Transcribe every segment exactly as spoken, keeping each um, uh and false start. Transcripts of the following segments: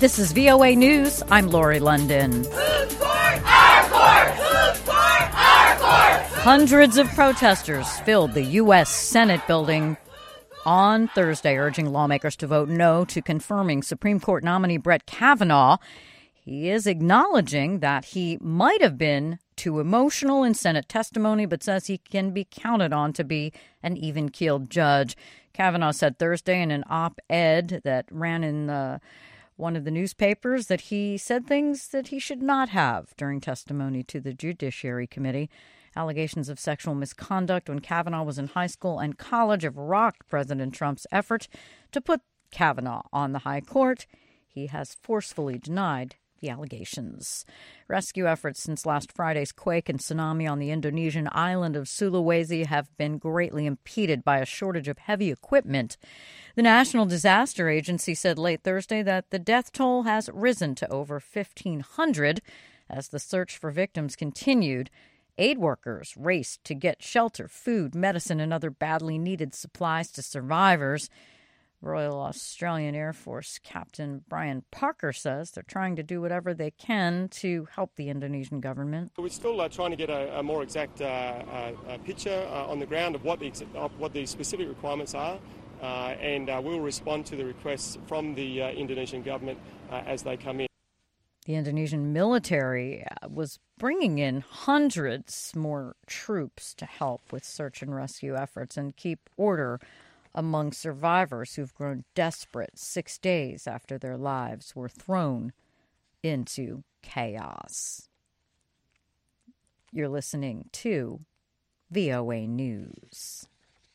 This is V O A News. I'm Lori London. Food court, our court! Food court, our court! Hundreds of protesters filled the U S Senate building on Thursday, urging lawmakers to vote no to confirming Supreme Court nominee Brett Kavanaugh. He is acknowledging that he might have been too emotional in Senate testimony, but says he can be counted on to be an even-keeled judge. Kavanaugh said Thursday in an op-ed that ran in the, one of the newspapers that he said things that he should not have during testimony to the Judiciary Committee. Allegations of sexual misconduct when Kavanaugh was in high school and college have rocked President Trump's effort to put Kavanaugh on the high court. He has forcefully denied the allegations. Rescue efforts since last Friday's quake and tsunami on the Indonesian island of Sulawesi have been greatly impeded by a shortage of heavy equipment. The National Disaster Agency said late Thursday that the death toll has risen to over fifteen hundred as the search for victims continued. Aid workers raced to get shelter, food, medicine, and other badly needed supplies to survivors. Royal Australian Air Force Captain Brian Parker says they're trying to do whatever they can to help the Indonesian government. We're still uh, trying to get a, a more exact uh, uh, picture uh, on the ground of what the, of what the specific requirements are, uh, and uh, we'll respond to the requests from the uh, Indonesian government uh, as they come in. The Indonesian military was bringing in hundreds more troops to help with search and rescue efforts and keep order among survivors who've grown desperate six days after their lives were thrown into chaos. You're listening to V O A News.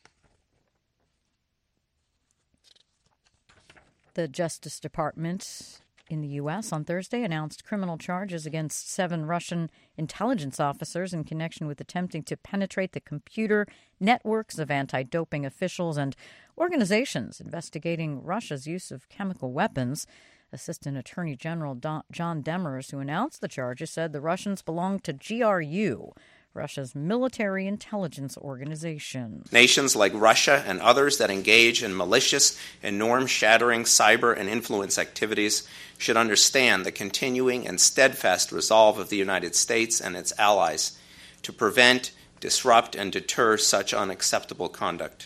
The Justice Department in the U S on Thursday announced criminal charges against seven Russian intelligence officers in connection with attempting to penetrate the computer networks of anti-doping officials and organizations investigating Russia's use of chemical weapons. Assistant Attorney General Don- John Demers, who announced the charges, said the Russians belonged to G R U, Russia's military intelligence organization. Nations like Russia and others that engage in malicious and norm-shattering cyber and influence activities should understand the continuing and steadfast resolve of the United States and its allies to prevent, disrupt, and deter such unacceptable conduct.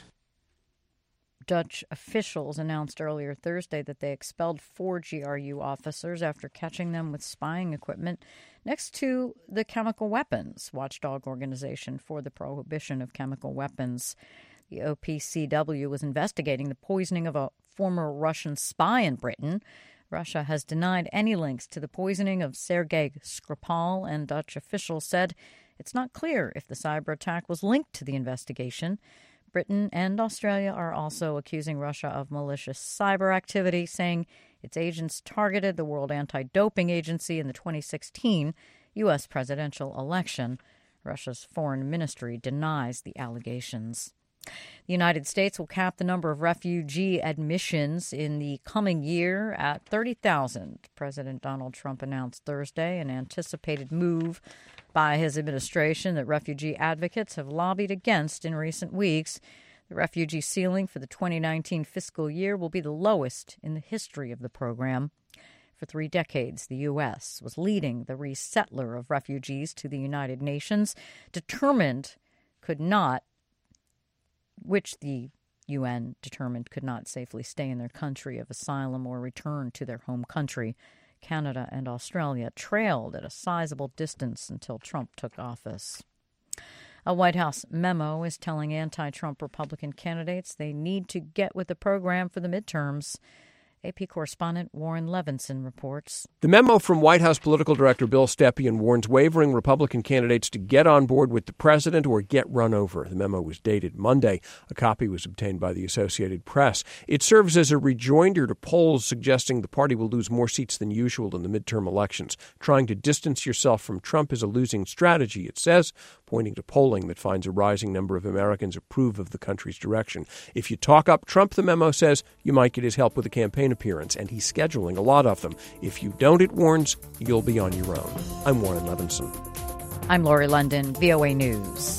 Dutch officials announced earlier Thursday that they expelled four G R U officers after catching them with spying equipment next to the Chemical Weapons Watchdog Organization for the Prohibition of Chemical Weapons. The O P C W was investigating the poisoning of a former Russian spy in Britain. Russia has denied any links to the poisoning of Sergei Skripal, and Dutch officials said it's not clear if the cyber attack was linked to the investigation. Britain and Australia are also accusing Russia of malicious cyber activity, saying its agents targeted the World Anti-Doping Agency in the twenty sixteen U S presidential election. Russia's foreign ministry denies the allegations. The United States will cap the number of refugee admissions in the coming year at thirty thousand. President Donald Trump announced Thursday an anticipated move by his administration that refugee advocates have lobbied against in recent weeks. The refugee ceiling for the twenty nineteen fiscal year will be the lowest in the history of the program. For three decades, the U S was leading the resettler of refugees to the United Nations, determined could not, which the U N determined could not safely stay in their country of asylum or return to their home country. Canada and Australia trailed at a sizable distance until Trump took office. A White House memo is telling anti-Trump Republican candidates they need to get with the program for the midterms. A P correspondent Warren Levinson reports. The memo from White House political director Bill Stepien warns wavering Republican candidates to get on board with the president or get run over. The memo was dated Monday. A copy was obtained by the Associated Press. It serves as a rejoinder to polls suggesting the party will lose more seats than usual in the midterm elections. Trying to distance yourself from Trump is a losing strategy, it says, pointing to polling that finds a rising number of Americans approve of the country's direction. If you talk up Trump, the memo says, you might get his help with a campaign appearance, and he's scheduling a lot of them. If you don't, it warns, you'll be on your own. I'm Warren Levinson. I'm Lori London, V O A News.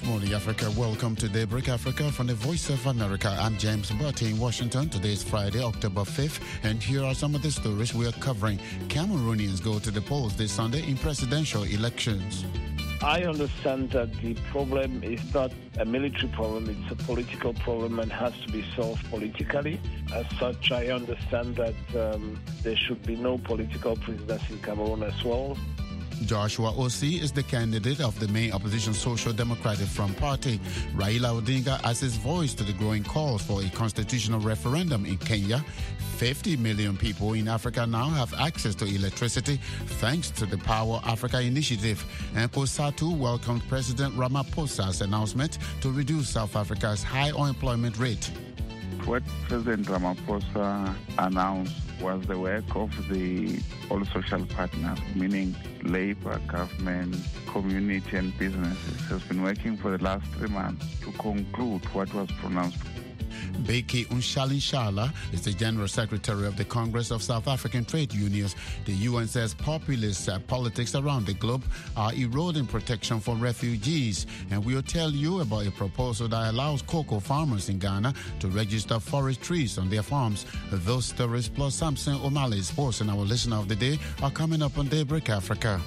Morning, Africa. Welcome to Daybreak Africa from the Voice of America. I'm James Butte in Washington. Today is Friday, October fifth, and here are some of the stories we are covering. Cameroonians go to the polls this Sunday in presidential elections. I understand that the problem is not a military problem, it's a political problem and has to be solved politically. As such, I understand that um, there should be no political prisoners in Cameroon as well. Joshua Osei is the candidate of the main opposition Social Democratic Front Party. Raila Odinga adds his voice to the growing calls for a constitutional referendum in Kenya. fifty million people in Africa now have access to electricity thanks to the Power Africa initiative. And COSATU welcomed President Ramaphosa's announcement to reduce South Africa's high unemployment rate. What President Ramaphosa announced was the work of the all social partners, meaning labor, government, community and businesses, has been working for the last three months to conclude what was pronounced. Beki Unshalinshala is the General Secretary of the Congress of South African Trade Unions. The U N says populist uh, politics around the globe are eroding protection for refugees. And we'll tell you about a proposal that allows cocoa farmers in Ghana to register forest trees on their farms. Those stories plus Samson O'Malley's sports and our listener of the day are coming up on Daybreak Africa.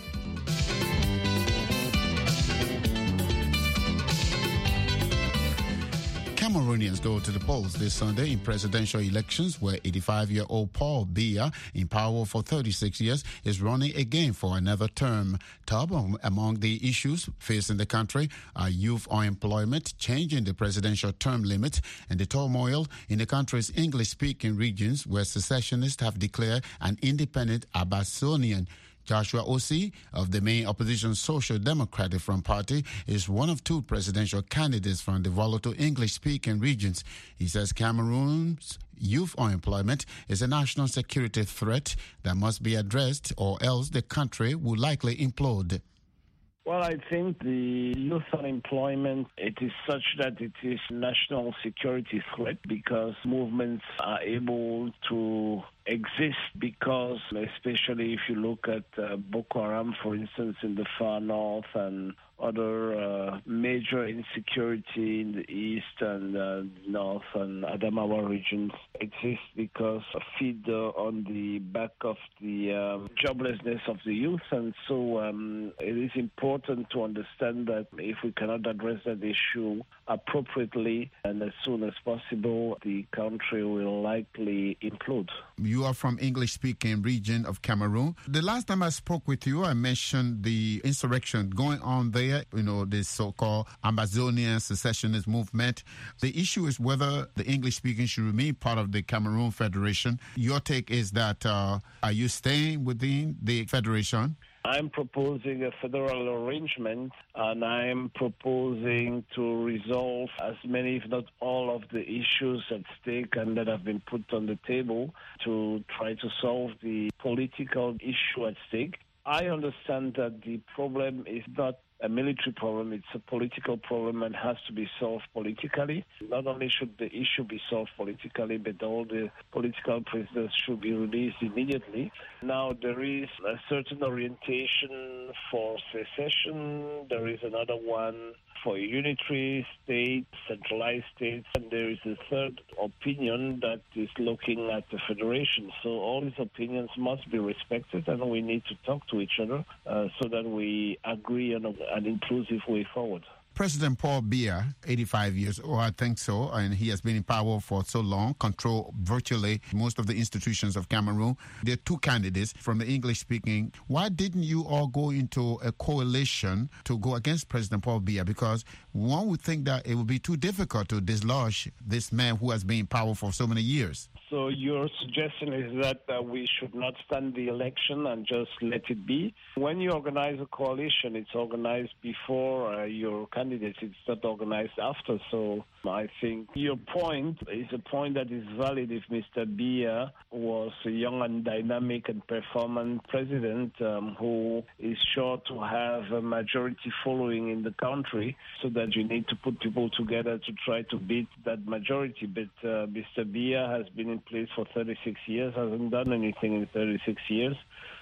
Cameroonians go to the polls this Sunday in presidential elections where eighty-five-year-old Paul Biya, in power for thirty-six years, is running again for another term. Top among the issues facing the country are youth unemployment, changing the presidential term limit, and the turmoil in the country's English-speaking regions where secessionists have declared an independent Ambazonian. Joshua Osei of the main opposition Social Democratic Front Party is one of two presidential candidates from the volatile English-speaking regions. He says Cameroon's youth unemployment is a national security threat that must be addressed or else the country will likely implode. Well, I think the youth unemployment, it is such that it is national security threat because movements are able to exist because, especially if you look at uh, Boko Haram, for instance, in the far north and other uh, major insecurity in the east and uh, north and Adamawa regions exist because of feed uh, on the back of the um, joblessness of the youth. And so um, it is important to understand that if we cannot address that issue appropriately and as soon as possible, the country will likely implode. You are from English-speaking region of Cameroon. The last time I spoke with you, I mentioned the insurrection going on there, you know, the so-called Ambazonian secessionist movement. The issue is whether the English-speaking should remain part of the Cameroon Federation. Your take is that, uh, are you staying within the federation? I'm proposing a federal arrangement, and I'm proposing to resolve as many, if not all, of the issues at stake and that have been put on the table to try to solve the political issue at stake. I understand that the problem is not a military problem, it's a political problem and has to be solved politically. Not only should the issue be solved politically, but all the political prisoners should be released immediately. Now, there is a certain orientation for secession, there is another one for a unitary state, centralized states, and there is a third opinion that is looking at the federation. So all these opinions must be respected, and we need to talk to each other uh, so that we agree on an inclusive way forward. President Paul Biya, eighty-five years old, I think so, and he has been in power for so long, control virtually most of the institutions of Cameroon. There are two candidates from the English-speaking. Why didn't you all go into a coalition to go against President Paul Biya? Because one would think that it would be too difficult to dislodge this man who has been in power for so many years. So your suggestion is that uh, we should not stand the election and just let it be? When you organize a coalition, it's organized before uh, your candidates. It's not organized after. So I think your point is a point that is valid if Mister Biya was a young and dynamic and performant president um, who is sure to have a majority following in the country, so that you need to put people together to try to beat that majority. But uh, Mister Biya has been in place for thirty-six years, hasn't done anything in thirty-six years.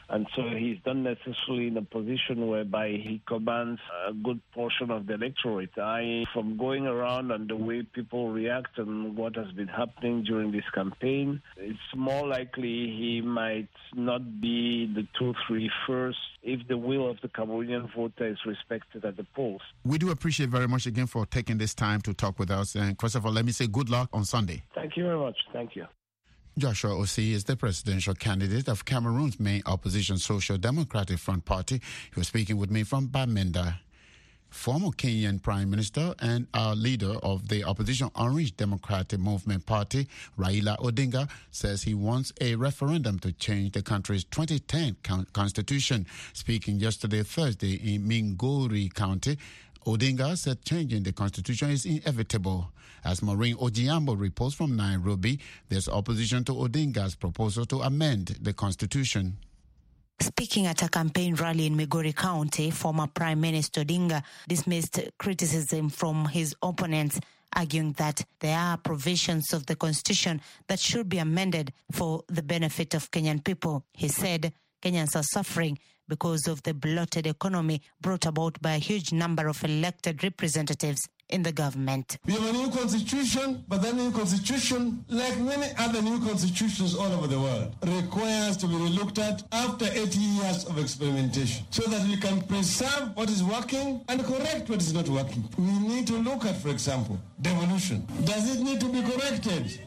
And so he's not necessarily in a position whereby he commands a good portion of the electorate. I, from going around and the way people react and what has been happening during this campaign, it's more likely he might not be the two, three first if the will of the Cameroonian voter is respected at the polls. We do appreciate very much again for taking this time to talk with us. And Christopher, let me say good luck on Sunday. Thank you very much. Thank you. Joshua Osei is the presidential candidate of Cameroon's main opposition Social Democratic Front Party. He was speaking with me from Bamenda. Former Kenyan Prime Minister and our leader of the opposition Orange Democratic Movement Party, Raila Odinga, says he wants a referendum to change the country's twenty ten constitution. Speaking yesterday, Thursday, in Migori County, Odinga said changing the constitution is inevitable. As Maureen Ojiambo reports from Nairobi, there's opposition to Odinga's proposal to amend the constitution. Speaking at a campaign rally in Migori County, former Prime Minister Odinga dismissed criticism from his opponents, arguing that there are provisions of the constitution that should be amended for the benefit of Kenyan people. He said Kenyans are suffering because of the bloated economy brought about by a huge number of elected representatives in the government. We have a new constitution, but that new constitution, like many other new constitutions all over the world, requires to be relooked at after eighty years of experimentation so that we can preserve what is working and correct what is not working. We need to look at, for example, devolution. Does it need to be corrected?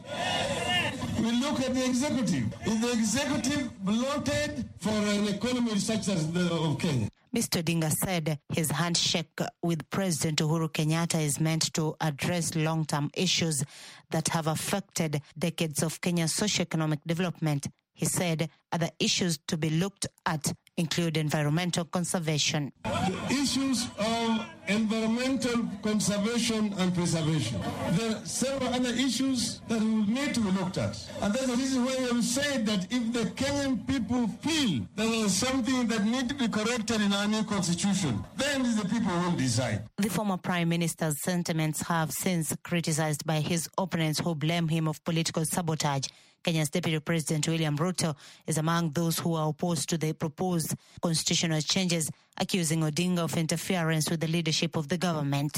We look at the executive. Is the executive bloated for an economy such as the of Kenya? Mister Odinga said his handshake with President Uhuru Kenyatta is meant to address long-term issues that have affected decades of Kenya's socio-economic development. He said other issues to be looked at include environmental conservation. The issues of environmental conservation and preservation. There are several other issues that will need to be looked at. And that's the reason why we have said that if the Kenyan people feel that there is something that needs to be corrected in our new constitution, then the people will decide. The former Prime Minister's sentiments have since criticized by his opponents who blame him of political sabotage. Kenya's Deputy President William Ruto is among those who are opposed to the proposed constitutional changes, accusing Odinga of interference with the leadership of the government.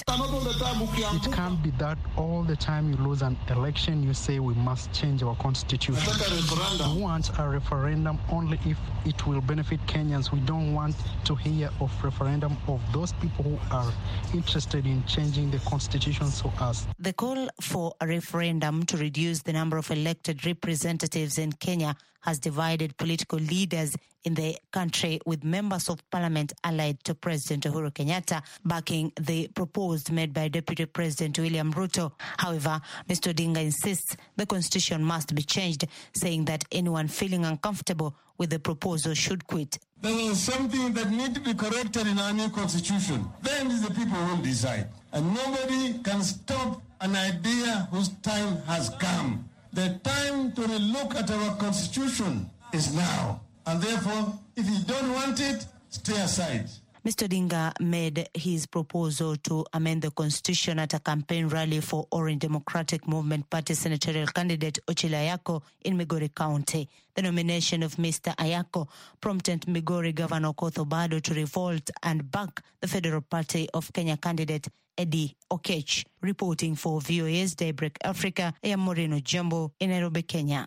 It can't be that all the time you lose an election, you say we must change our constitution. We want a referendum only if it will benefit Kenyans. We don't want to hear of referendum of those people who are interested in changing the constitution so as. The call for a referendum to reduce the number of elected representatives in Kenya has divided political leaders in the country, with members of parliament allied to President Uhuru Kenyatta backing the proposed made by Deputy President William Ruto. However, Mister Odinga insists the constitution must be changed, saying that anyone feeling uncomfortable with the proposal should quit. There is something that needs to be corrected in our new constitution. Then the people will decide. And nobody can stop an idea whose time has come. The time to relook at our constitution is now. And therefore, if you don't want it, stay aside. Mister Odinga made his proposal to amend the constitution at a campaign rally for Orange Democratic Movement Party senatorial candidate Ochilo Ayako in Migori County. The nomination of Mister Ayako prompted Migori Governor Okoth Obado to revolt and back the Federal Party of Kenya candidate Eddie Okech. Reporting for V O A's Daybreak Africa, I am Maureen Ojiambo in Nairobi, Kenya.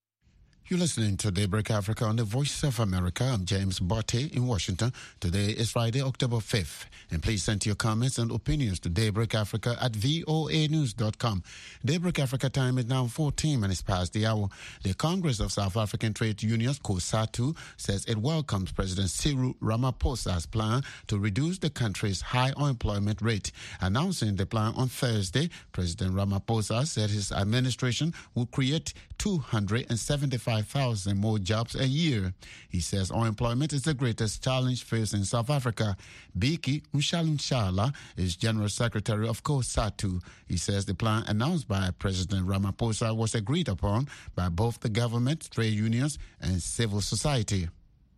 You're listening to Daybreak Africa on the Voice of America. I'm James Botte in Washington. Today is Friday, October fifth. And please send your comments and opinions to Daybreak Africa at voa news dot com. Daybreak Africa time is now fourteen minutes past the hour. The Congress of South African Trade Unions, COSATU, says it welcomes President Cyril Ramaphosa's plan to reduce the country's high unemployment rate. Announcing the plan on Thursday, President Ramaphosa said his administration will create two hundred seventy-five thousand more jobs a year. He says unemployment is the greatest challenge facing South Africa. Biki Nshalunshala is General Secretary of COSATU. He says the plan announced by President Ramaphosa was agreed upon by both the government, trade unions, and civil society.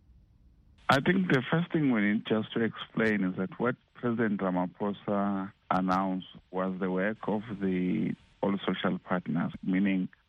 I think the first thing we need just to explain is that what President Ramaphosa announced was the work of the all social partners, meaning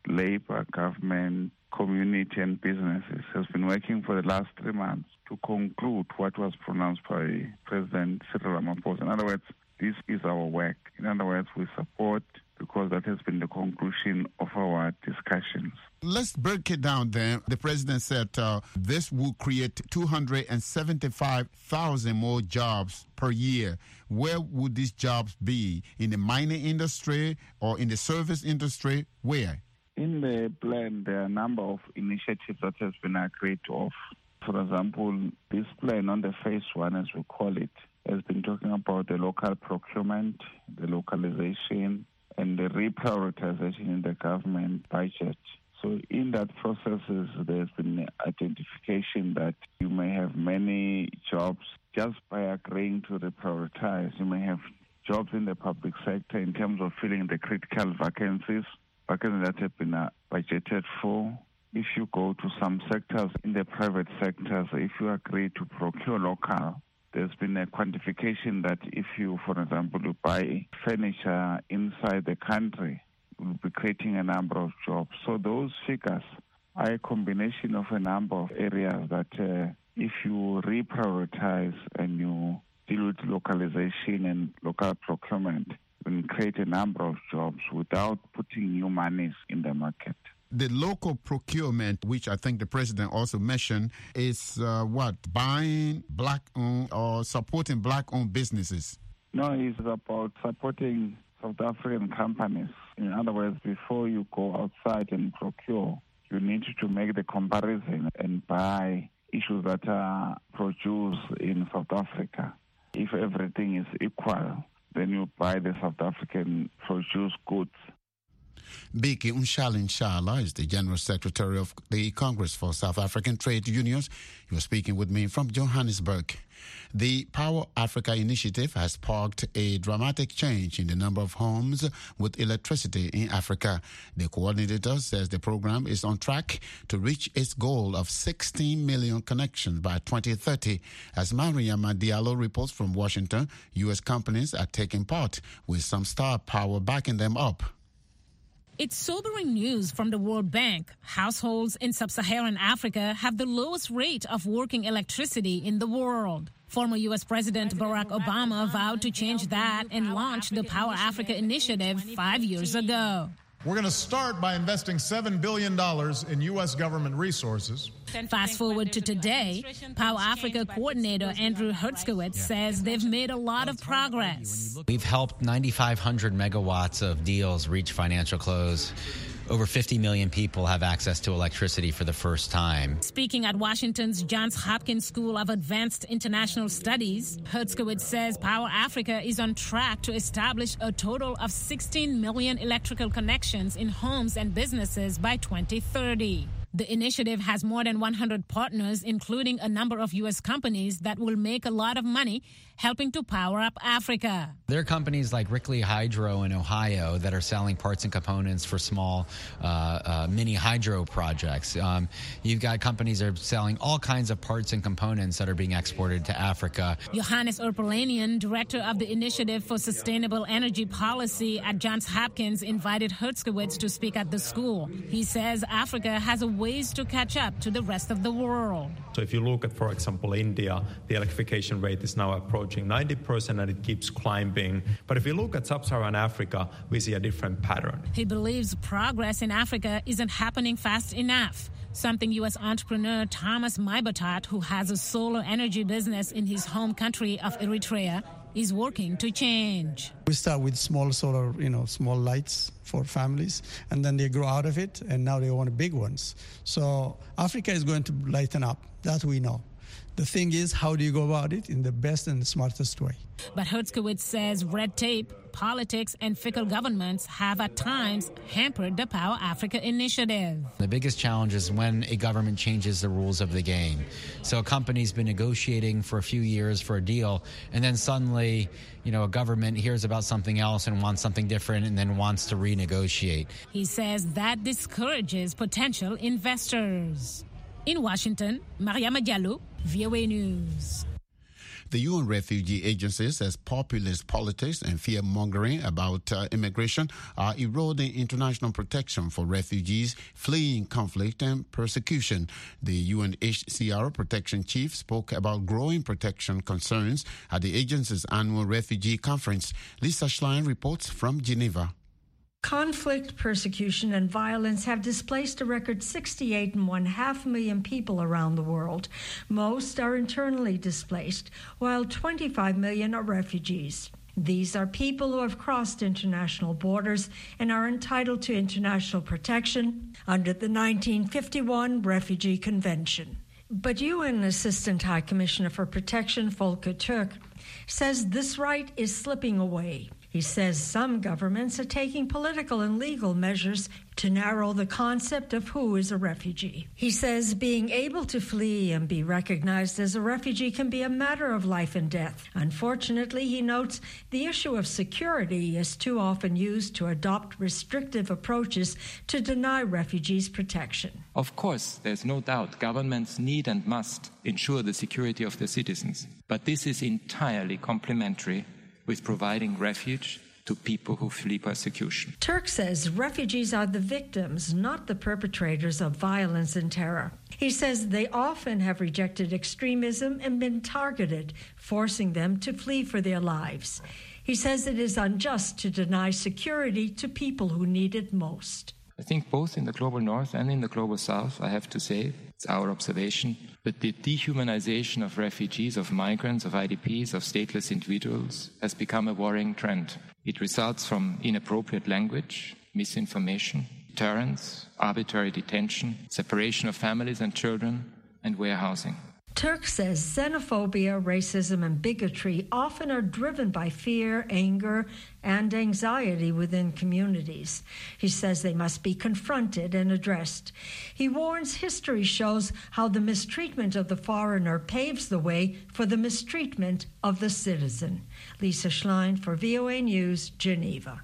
labor, government, community and businesses has been working for the last three months to conclude what was pronounced by President Cyril Ramaphosa. In other words, this is our work. In other words, we support because that has been the conclusion of our discussions. Let's break it down then. The president said uh, this will create two hundred seventy-five thousand more jobs per year. Where would these jobs be? In the mining industry or in the service industry? Where? In the plan, there are a number of initiatives that has been agreed of. For example, this plan on the phase one, as we call it, has been talking about the local procurement, the localization, and the reprioritization in the government budget. So in that process, there's been identification that you may have many jobs just by agreeing to reprioritize. You may have jobs in the public sector in terms of filling the critical vacancies, vacancies that have been uh, budgeted for. If you go to some sectors in the private sectors, if you agree to procure local, there's been a quantification that if you, for example, you buy furniture inside the country, you'll be creating a number of jobs. So those figures are a combination of a number of areas that uh, if you reprioritize and you deal with localization and local procurement, you can create a number of jobs without putting new monies in the market. The local procurement, which I think the president also mentioned, is uh, what? Buying black-owned or supporting black-owned businesses? No, it's about supporting South African companies. In other words, before you go outside and procure, you need to make the comparison and buy issues that are produced in South Africa. If everything is equal, then you buy the South African produced goods. Biki Unshalin Shala is the General Secretary of the Congress for South African Trade Unions. He was speaking with me from Johannesburg. The Power Africa initiative has sparked a dramatic change in the number of homes with electricity in Africa. The coordinator says the program is on track to reach its goal of sixteen million connections by twenty thirty. As Mariama Diallo reports from Washington, U S companies are taking part, with some star power backing them up. It's sobering news from the World Bank. Households in sub-Saharan Africa have the lowest rate of working electricity in the world. Former U S President Barack Obama vowed to change that and launch the Power Africa initiative five years ago. We're going to start by investing seven billion dollars in U S government resources. Fast forward to today, Power Africa coordinator Andrew Hertzkowitz says they've made a lot of progress. We've helped nine thousand five hundred megawatts of deals reach financial close. Over fifty million people have access to electricity for the first time. Speaking at Washington's Johns Hopkins School of Advanced International Studies, Hertzkowitz says Power Africa is on track to establish a total of sixteen million electrical connections in homes and businesses by twenty thirty. The initiative has more than one hundred partners, including a number of U S companies that will make a lot of money helping to power up Africa. There are companies like Rickley Hydro in Ohio that are selling parts and components for small uh, uh, mini hydro projects. Um, you've got companies that are selling all kinds of parts and components that are being exported to Africa. Johannes Erpelanian, director of the Initiative for Sustainable Energy Policy at Johns Hopkins, invited Hertzkowitz to speak at the school. He says Africa has a ways to catch up to the rest of the world. So if you look at, for example, India, the electrification rate is now approaching ninety percent and it keeps climbing. But if you look at sub-Saharan Africa, we see a different pattern. He believes progress in Africa isn't happening fast enough, something U S entrepreneur Thomas Maibatat, who has a solar energy business in his home country of Eritrea, is working to change. We start with small solar, you know, small lights for families, and then they grow out of it, and now they want big ones. So Africa is going to lighten up, that we know. The thing is, how do you go about it in the best and the smartest way? But Hertzkowitz says red tape, politics, and fickle governments have at times hampered the Power Africa initiative. The biggest challenge is when a government changes the rules of the game. So a company's been negotiating for a few years for a deal, and then suddenly, you know, a government hears about something else and wants something different and then wants to renegotiate. He says that discourages potential investors. In Washington, Mariama Diallo, V O A News. The U N Refugee Agency says populist politics and fear-mongering about uh, immigration are eroding international protection for refugees fleeing conflict and persecution. The U N H C R protection chief spoke about growing protection concerns at the agency's annual refugee conference. Lisa Schlein reports from Geneva. Conflict, persecution, and violence have displaced a record sixty-eight and one half million people around the world. Most are internally displaced, while twenty-five million are refugees. These are people who have crossed international borders and are entitled to international protection under the nineteen fifty-one Refugee Convention. But U N Assistant High Commissioner for Protection, Volker Turk, says this right is slipping away. He says some governments are taking political and legal measures to narrow the concept of who is a refugee. He says being able to flee and be recognized as a refugee can be a matter of life and death. Unfortunately, he notes, the issue of security is too often used to adopt restrictive approaches to deny refugees protection. Of course, there's no doubt governments need and must ensure the security of their citizens. But this is entirely complementary with providing refuge to people who flee persecution. Turk says refugees are the victims, not the perpetrators of violence and terror. He says they often have rejected extremism and been targeted, forcing them to flee for their lives. He says it is unjust to deny security to people who need it most. I think both in the global north and in the global south, I have to say, it's our observation that the dehumanization of refugees, of migrants, of I D Ps, of stateless individuals has become a worrying trend. It results from inappropriate language, misinformation, deterrence, arbitrary detention, separation of families and children, and warehousing. Turk says xenophobia, racism, and bigotry often are driven by fear, anger, and anxiety within communities. He says they must be confronted and addressed. He warns history shows how the mistreatment of the foreigner paves the way for the mistreatment of the citizen. Lisa Schlein for V O A News, Geneva.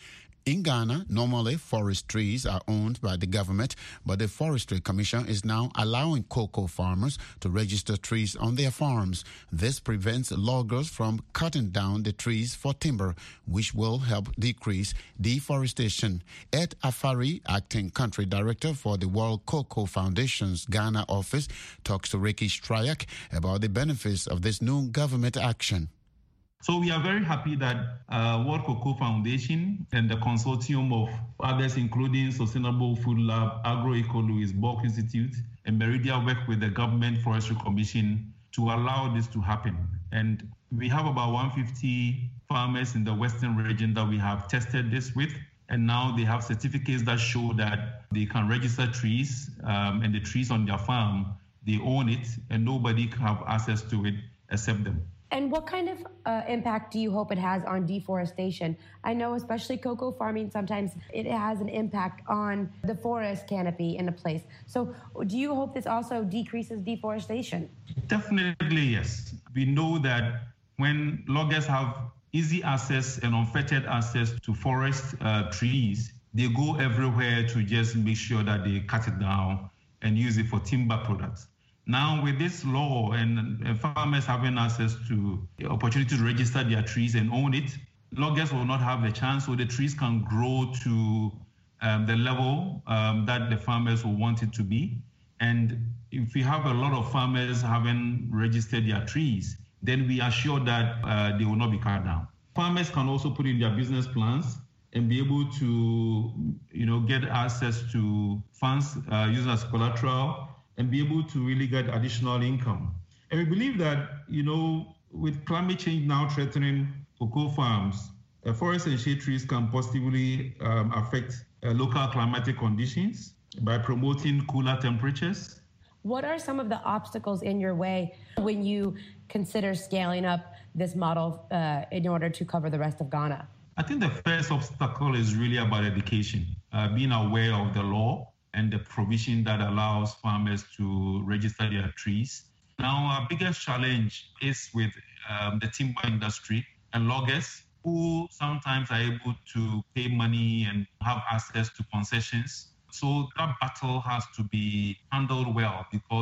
In Ghana, normally forest trees are owned by the government, but the Forestry Commission is now allowing cocoa farmers to register trees on their farms. This prevents loggers from cutting down the trees for timber, which will help decrease deforestation. Ed Afari, acting country director for the World Cocoa Foundation's Ghana office, talks to Ricky Stryak about the benefits of this new government action. So we are very happy that uh, World Cocoa Foundation and the consortium of others, including Sustainable Food Lab, AgroEco-Louis Borg Institute, and Meridia, work with the Government Forestry Commission to allow this to happen. And we have about one hundred fifty farmers in the Western region that we have tested this with. And now they have certificates that show that they can register trees, um, and the trees on their farm, they own it, and nobody can have access to it except them. And what kind of uh, impact do you hope it has on deforestation? I know especially cocoa farming, sometimes it has an impact on the forest canopy in a place. So do you hope this also decreases deforestation? Definitely, yes. We know that when loggers have easy access and unfettered access to forest uh, trees, they go everywhere to just make sure that they cut it down and use it for timber products. Now, with this law and, and farmers having access to the opportunity to register their trees and own it, loggers will not have the chance, so the trees can grow to um, the level um, that the farmers will want it to be. And if we have a lot of farmers having registered their trees, then we are sure that uh, they will not be cut down. Farmers can also put in their business plans and be able to, you know, get access to funds uh, used as collateral, and be able to really get additional income. And we believe that, you know, with climate change now threatening cocoa farms, uh, forest and shade trees can positively um, affect uh, local climatic conditions by promoting cooler temperatures. What are some of the obstacles in your way when you consider scaling up this model uh, in order to cover the rest of Ghana? I think the first obstacle is really about education, uh, being aware of the law and the provision that allows farmers to register their trees. Now, our biggest challenge is with um, the timber industry and loggers, who sometimes are able to pay money and have access to concessions. So that battle has to be handled well, because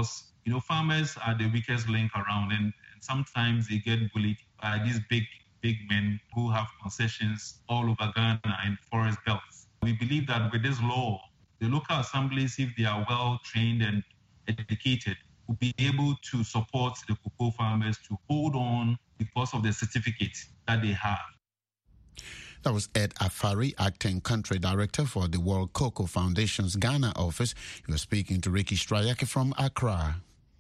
You know, farmers are the weakest link around, and, and sometimes they get bullied by these big, big men who have concessions all over Ghana and forest belts. We believe that with this law, the local assemblies, if they are well trained and educated, will be able to support the cocoa farmers to hold on because of the certificate that they have. That was Ed Afari, Acting Country Director for the World Cocoa Foundation's Ghana office. He was speaking to Ricky Strayaki from Accra.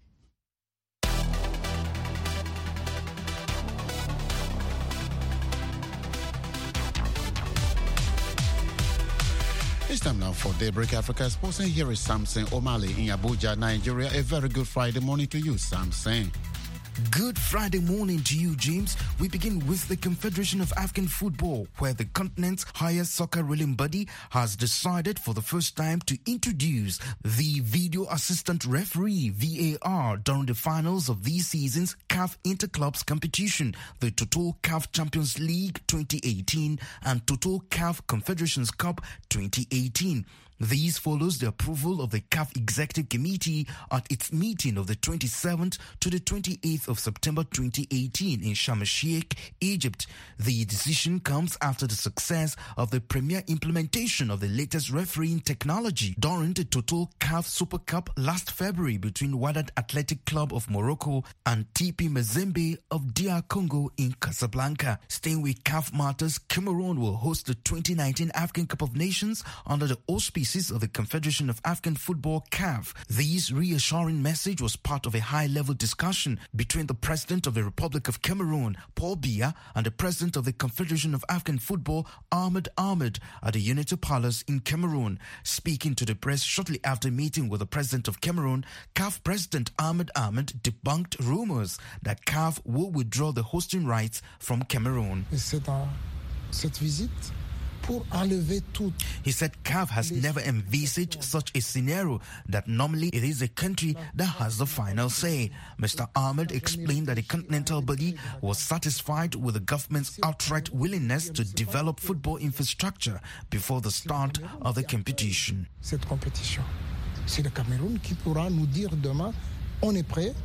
It's time now for Daybreak Africa Sports, and here is Samson Omale in Abuja, Nigeria. A very good Friday morning to you, Samson. Good Friday morning to you, James. We begin with the Confederation of African Football, where the continent's highest soccer ruling body has decided for the first time to introduce the video assistant referee, V A R, during the finals of this season's C A F Interclubs competition, the Total C A F Champions League twenty eighteen and Total C A F Confederations Cup twenty eighteen. This follows the approval of the C A F Executive Committee at its meeting of the twenty-seventh to the twenty-eighth of September twenty eighteen in Sharm el-Sheikh, Egypt. The decision comes after the success of the premier implementation of the latest refereeing technology during the Total C A F Super Cup last February between Wydad Athletic Club of Morocco and T P Mazembe of D R Congo in Casablanca. Staying with C A F matters, Cameroon will host the twenty nineteen African Cup of Nations under the auspices of the Confederation of African Football, C A F. This reassuring message was part of a high-level discussion between the President of the Republic of Cameroon, Paul Biya, and the President of the Confederation of African Football, Ahmed Ahmed, at the Unity Palace in Cameroon. Speaking to the press shortly after meeting with the President of Cameroon, C A F President Ahmed Ahmed debunked rumors that C A F will withdraw the hosting rights from Cameroon. Cette visite He said C A F has never envisaged such a scenario, that normally it is a country that has the final say. Mister Ahmed explained that the continental body was satisfied with the government's outright willingness to develop football infrastructure before the start of the competition. Cette compétition, c'est le Cameroun qui pourra nous dire demain, on est prêt.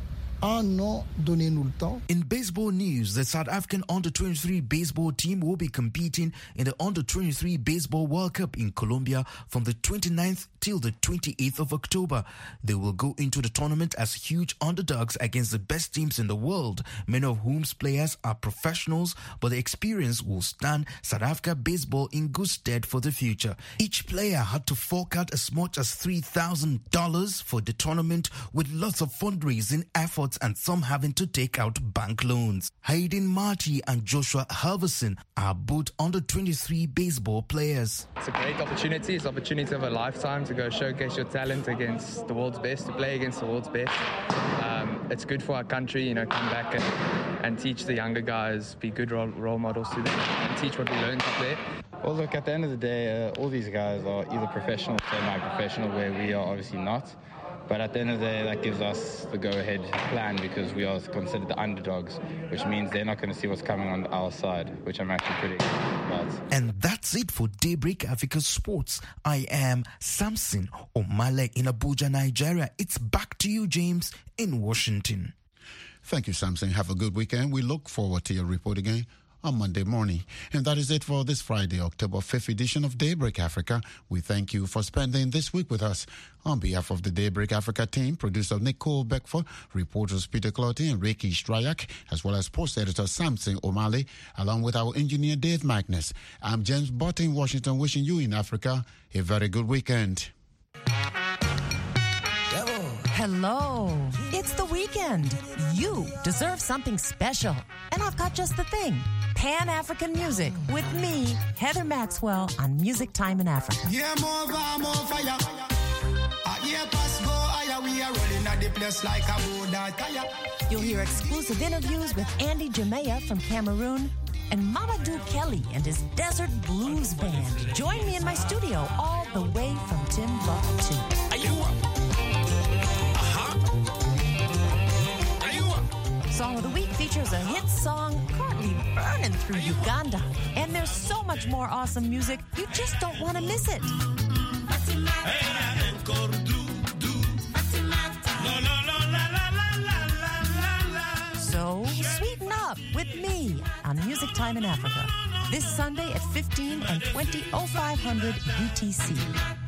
In baseball news, the South African under twenty-three baseball team will be competing in the under twenty-three Baseball World Cup in Colombia from the twenty-ninth till the twenty-eighth of October. They will go into the tournament as huge underdogs against the best teams in the world, many of whom's players are professionals, but the experience will stand South Africa baseball in good stead for the future. Each player had to fork out as much as three thousand dollars for the tournament, with lots of fundraising efforts and some having to take out bank loans. Hayden Marty and Joshua Halverson are both under twenty-three baseball players. It's a great opportunity. It's an opportunity of a lifetime to go showcase your talent against the world's best, to play against the world's best. Um, it's good for our country, you know, come back and, and teach the younger guys, be good role, role models to them, and teach what we learned up there. Well, look, at the end of the day, uh, all these guys are either professional or semi-professional, where we are obviously not. But at the end of the day, that gives us the go-ahead plan, because we are considered the underdogs, which means they're not going to see what's coming on our side, which I'm actually pretty excited about. And that's it for Daybreak Africa Sports. I am Samson Omale in Abuja, Nigeria. It's back to you, James, in Washington. Thank you, Samson. Have a good weekend. We look forward to your report again on Monday morning. And that is it for this Friday, October fifth edition of Daybreak Africa. We thank you for spending this week with us. On behalf of the Daybreak Africa team, producer Nicole Beckford, reporters Peter Clotty and Ricky Stryak, as well as post editor Samson Omale, along with our engineer Dave Magnus, I'm James Butt in Washington, wishing you in Africa a very good weekend. Hello. It's the weekend. You deserve something special. And I've got just the thing. Pan-African music with me, Heather Maxwell, on Music Time in Africa. Yeah, more, more fire. Yeah, pass go higher. We are rolling at the place like a Buddha tire. You'll hear exclusive interviews with Andy Jamea from Cameroon and Mamadou Kelly and his Desert Blues Band. Join me in my studio all the way from Timbuktu. Are you Song of the Week features a hit song currently burning through Uganda. And there's so much more awesome music, you just don't want to miss it. Hey, So sweeten up with me on Music Time in Africa. This Sunday at fifteen and twenty oh five hundred U T C.